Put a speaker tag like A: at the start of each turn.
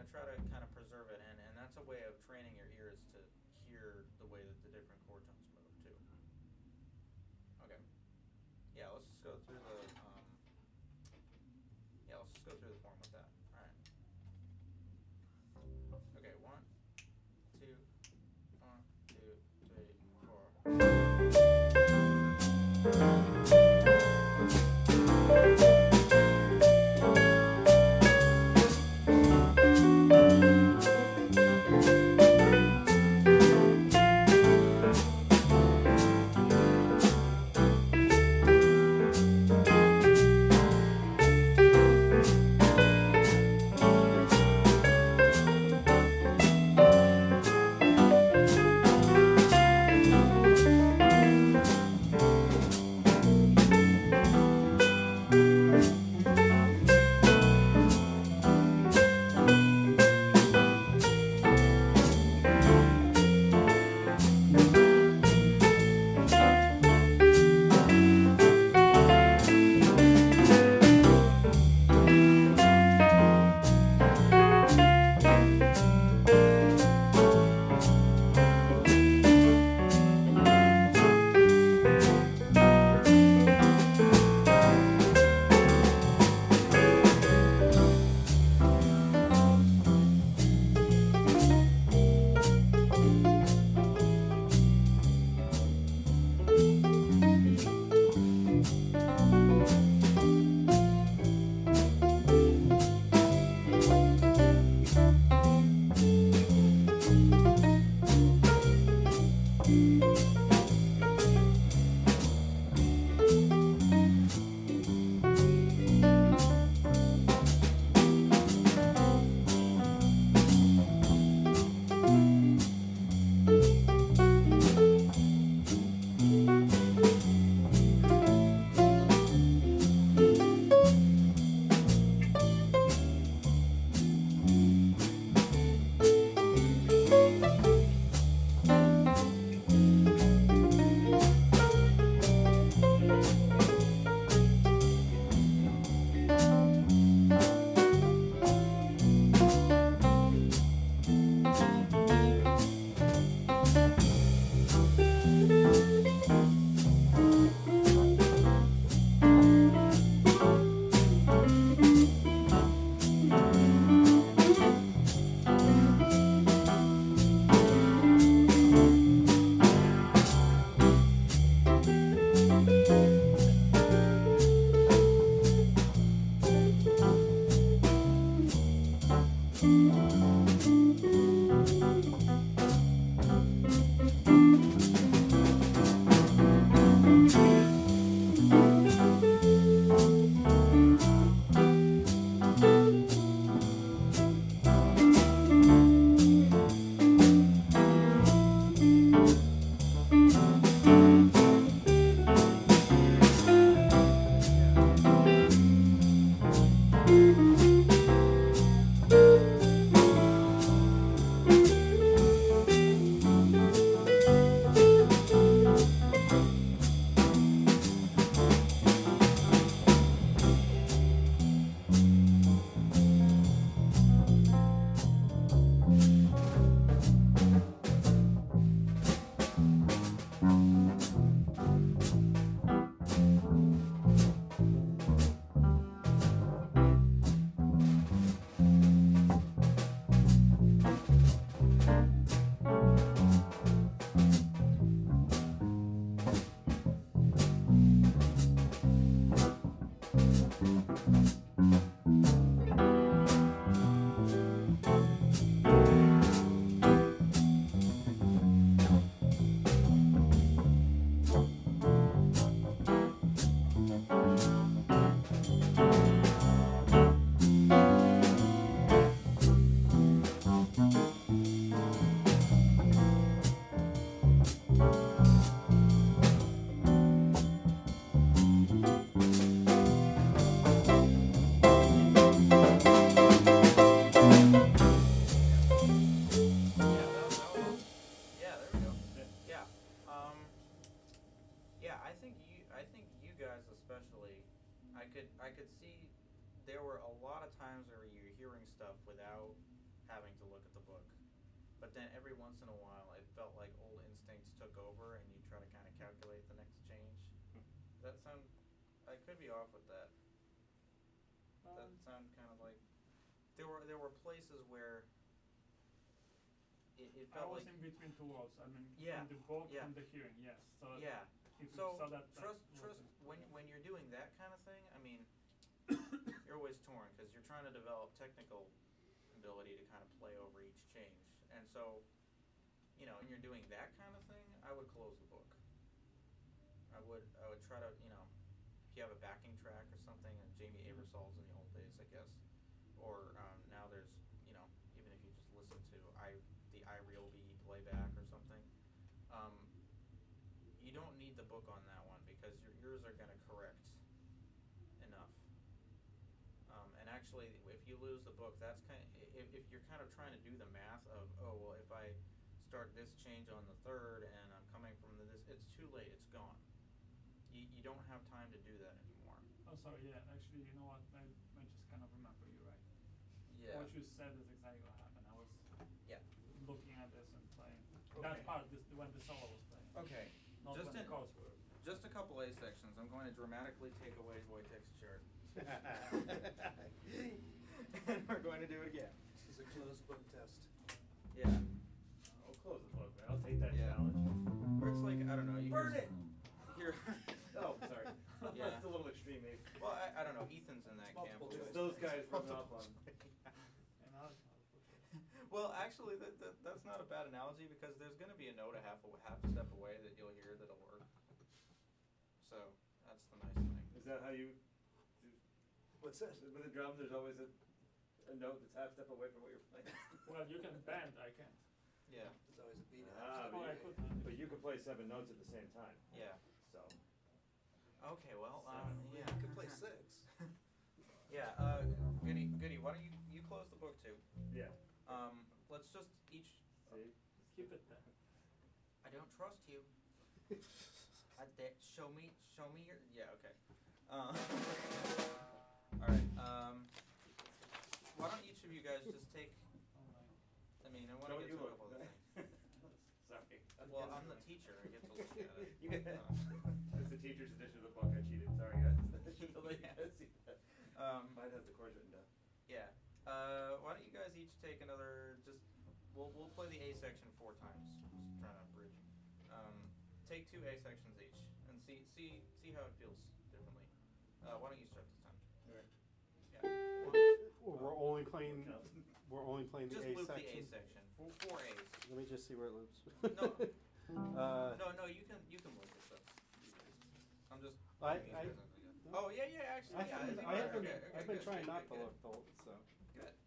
A: to try to kind of preserve it, and that's a way of training your ears to hear the way that the different chord tones move too. Okay. Yeah, let's just go through the form with that. All right. Okay, 1, 2, 1, 2, 3, 4. but then every once in a while it felt like old instincts took over and you try to kind of calculate the next change. Does that sound, I could be off with that. Does that sound kind of like, there were places where it
B: I
A: felt
B: was
A: like.
B: in between two worlds. I mean,
A: Yeah,
B: from the book
A: yeah.
B: and the hearing, yes. So
A: Yeah.
B: if you
A: So
B: saw that
A: trust
B: wasn't-
A: when you're doing that kind of thing, I mean, you're always torn because you're trying to develop technical ability to kind of play over each change, and so, you know, when you're doing that kind of thing, I would close the book. I would try to, you know, if you have a backing track or something, and Jamie Aebersold's in the old days, I guess, or now there's, you know, even if you just listen to the iRealB playback or something, you don't need the book on that one because your ears are going to correct enough. And actually, if you lose the book, that's kind of, if you're kind of trying to do the math of, oh well, if I start this change on the third and I'm coming from this, it's too late. It's gone. You don't have time to do that anymore.
B: Oh, sorry. Yeah, actually, you know what? I just kind of remember. You're right.
A: Yeah.
B: What you said is exactly what happened. I was looking at this and playing.
A: Okay.
B: That part, when the solo was playing.
A: Okay.
B: Not when the chords were.
A: Just a couple A sections. I'm going to dramatically take away Wojtek's chart. And we're going to do it again.
C: This is a closed book test.
A: Yeah.
D: I'll close the book, man. I'll take that
A: Yeah.
D: challenge.
A: Or it's like, I don't know. You
D: Burn
A: can
D: it!
A: Here.
D: Oh, sorry.
A: Yeah.
D: That's a little extreme, maybe.
A: Well, I don't know. Ethan's in that camp.
C: Multiple
D: It's
C: choice.
D: those guys rubbing off on.
B: And now it's not a book.
A: Well, actually, that's not a bad analogy because there's going to be a note a half a step away that you'll hear that'll work. So that's the nice thing.
D: Is that how you?
C: What's that?
D: With the drums, there's always a note that's half step away from what you're playing.
B: Well, you can bend. I can't.
A: Yeah.
C: There's always a beat.
D: Ah,
B: Oh, I
D: but,
B: could.
D: but you can play 7 notes at the same time.
A: Yeah.
D: So.
A: Okay. Well.
C: Yeah,
A: Yeah.
C: you could play 6.
A: Yeah. Goody. Why don't you close the book too?
D: Yeah.
A: Let's just each.
D: See.
B: Keep it there.
A: I don't trust you. Show me your. Yeah. Okay. All right. Why don't each of you guys just take? I mean, I want to
D: Don't
A: get
D: you
A: to a
D: look.
A: couple of things.
D: Sorry.
A: Well, I'm the teacher. I get to look at it.
D: You get It's the teacher's edition of the book. I cheated. Sorry, guys. I'll let you guys see that. Mine has the chords written down.
A: Yeah. Why don't you guys each take another? We'll play the A section 4 times. Just trying to bridge. Take 2 A sections each and see how it feels differently. Why don't you start this time?
D: Alright.
A: Yeah.
E: We're only playing. We're only playing the
A: Just
E: A
A: loop
E: section.
A: the A section. 4 A's.
E: Let me just see where it loops.
A: No. No. You can loop it. I'm just.
E: I-
A: giving you
E: I-
A: guys something good. Oh yeah. Actually, yeah.
E: I have been.
A: Okay,
E: I've been
A: good,
E: trying
A: good,
E: not
A: good,
E: to
A: good.
E: look, so.
A: Good.